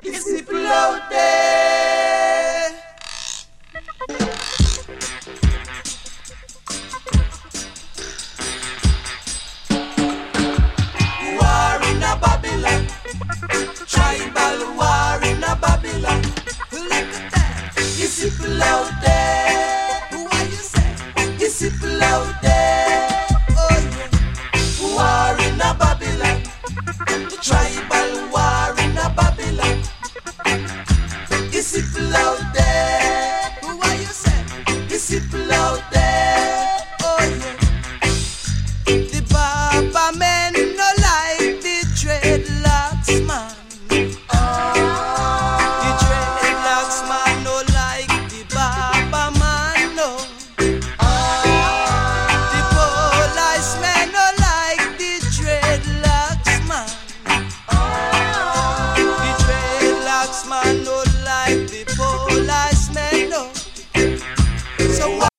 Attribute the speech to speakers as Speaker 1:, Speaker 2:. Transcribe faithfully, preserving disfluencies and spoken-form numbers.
Speaker 1: It's people out there. War in a Babylon, tribal war in a Babylon. Look at that. It's people out there. Who are you say? It's people out there. Oh yeah. War in a Babylon, tribal war in a Babylon. It's people out there. Who are you say? It's people out there. Oh yeah. The Baba men no like the dreadlocks man. Oh. The dreadlocks man no like the Baba man no. Oh. The police men no like the dreadlocks man. Oh. The dreadlocks man